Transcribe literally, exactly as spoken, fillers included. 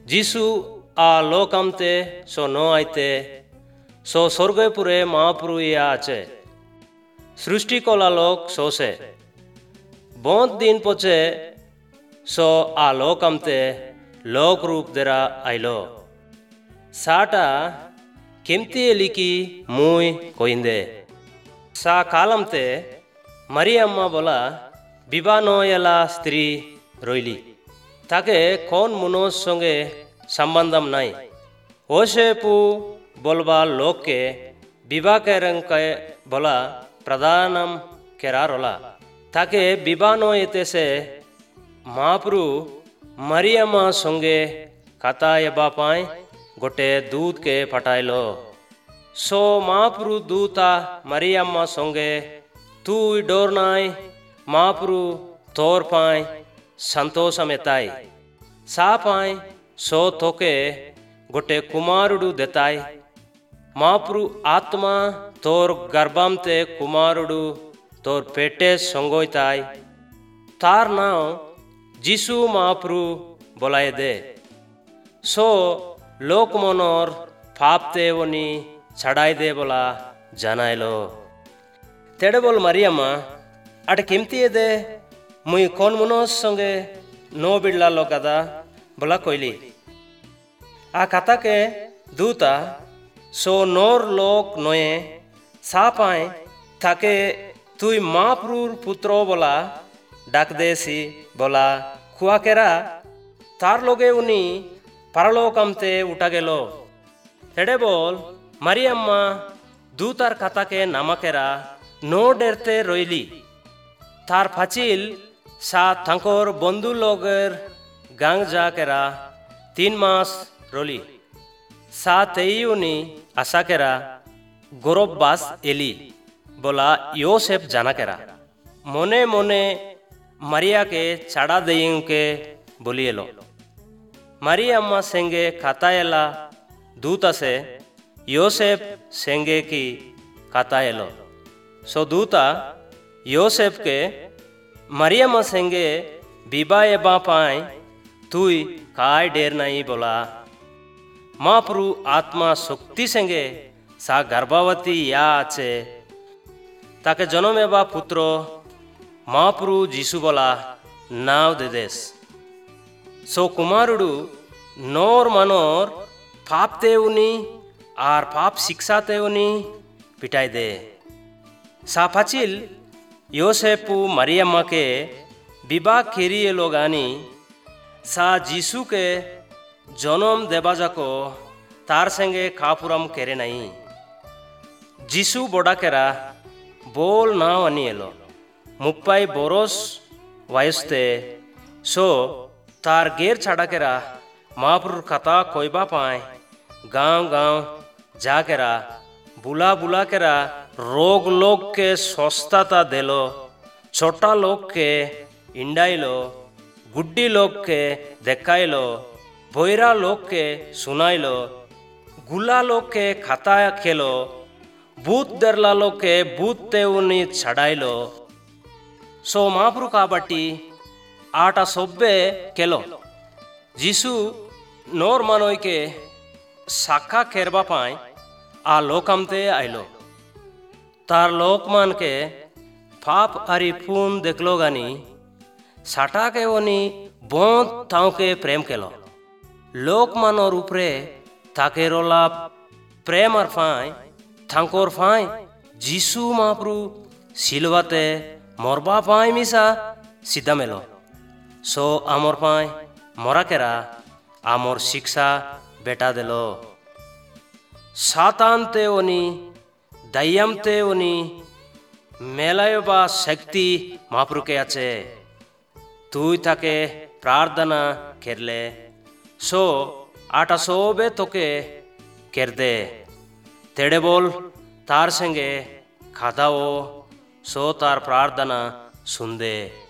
যিশু আ লোকামতে সো ন আইতে সো স্বর্গপুরে মহাপ্রু ইয়া আছে সৃষ্টি কলা লোক সোসে বহুত দিন পছে সো আ লোকামতে লোক রূপ দেরা আইলো সাটা কেমতি লিকি মুই কইন্দে সা কালামতে মারিয়াম্মা বলা বিবানয়লা স্ত্রী রইলি তাকে কোন মনোর সঙ্গে সম্বন্ধম নাই ওসেপু বলবা লোককে বিবাহ কেরঙ্কে বলা প্রধানম কেরারোলা তাকে বিবানয়তে সে মহাপ্রু মারিয়াম্মা সঙ্গে কথা এবা পায় গোটে दूतকে পাঠাইলো সো মহাপ্রু দূতা মারিয়াম্মা সঙ্গে তুই ডোর নাই মহাপ্রু তোর পায় సంతోషమెతాయి సాపాయ్ సో తోకే గొట్టె కుమారుడు దెతాయ్ మాప్రు ఆత్మ తోర్ గర్భంతే కుమారుడు తోర్ పేటే సంగోయితాయ్ তার নাও যিশু মাপ্রু বলায় দে সো লোক মনর পাপতে উনি ছাড়াই দে বলা জানাইলো তেড়ে বল মারিয়াম্মা আট কেমতি দে মুই কোন মনোর সঙ্গে নো বিড়লালো কাদা বলা কইলি আ কাতাকে দূতা সো নোর লোক নয়ে সাপায় তাকে তুই মহাপ্রুর পুত্র বলা ডাক দেছি বলা খুয়াকেরা তার লগে উনি পারলোকামতে উঠা গেল হেডে বল মারিয়াম্মা দূতার কাতাকে নামাকেরা নো ডেরতে রইলি তার ফাচিল সা থাঙ্কর বন্ধু লগের গাং যাকেরা তিন মাস রলি সা তেইউনি আশাকেরা গৌরব বাস এলি বলা ইয়োসেফ জানাকেরা মনে মনে মারিয়াকে ছাড়া দেইকে বলি এলো মারিয়াম্মা সেঙ্গে খাতা এলা দূত আছে ইয়োসেফ সেঙ্গে কি খাতা এলো সো দূতা ইয়োসেফকে মারিয়াম্মা সেঙ্গে বিবাহ এবা পায় তুই কায় ডের নাই বলা মহাপ্রু আত্মা শক্তি সেঙ্গে সা গর্ভবতী ইয়া আছে তাকে জন্ম এবা পুত্র মহাপ্রু যিশু বলা নাও দে দেশ সো কুমারুডু নোর মানর পাপতে উনি আর পাপ শিক্ষাতে উনি পিটাই দে সা ফাচিল योसेपु मरियम्मा के विवाह खेरिए लोगानी सा जीसु के जन्म देवा जाको तार संगे खापुरम केरे नहीं जीसु बोड़ा केरा बोल ना वनी एलो मुप्पाई बोरोस वायुस्ते सो तार गेर छाड़ा केरा महापुर कथा कोईबा पाए गांव गांव जा केरा बुला बुला केरा रोग लोग के स्वस्थता देलो छोटा लोग के इंडाइलो गुड्डी लोग के देखाइलो बोयरा लोग के सुनाइलो गुला लोग के खाता खेलो भूत दरला लोग के भूत ते उन्नी छड़ाइलो सो महाप्रु काबट्टी आटा सोब्बे केलो जीसु नोर मानोय के साखा खेरबा पाए आ लोकमते आइलो तार लोकमान के पाप अरि पून देखलो गानी साटा के ओनी बोंद ताऊ के प्रेम केलो लोकमान और उपरे ताके रोला प्रेम और फाय थांकोर फाय जीसु महाप्रु सिलवाते मोरबा पाय मिसा सीधा मेलो सो आमोर पाय मोरा केरा आमोर शिक्षा बेटा देलो सातानते ओनी दयमते उनी मेलायबा शक्ति महाप्रु के आचे तुई ताके प्रार्थना केरले सो आटा सोबे तोके केर दे तेड़े बोल तार संगे खादाओ सो तार प्रार्थना सुन दे।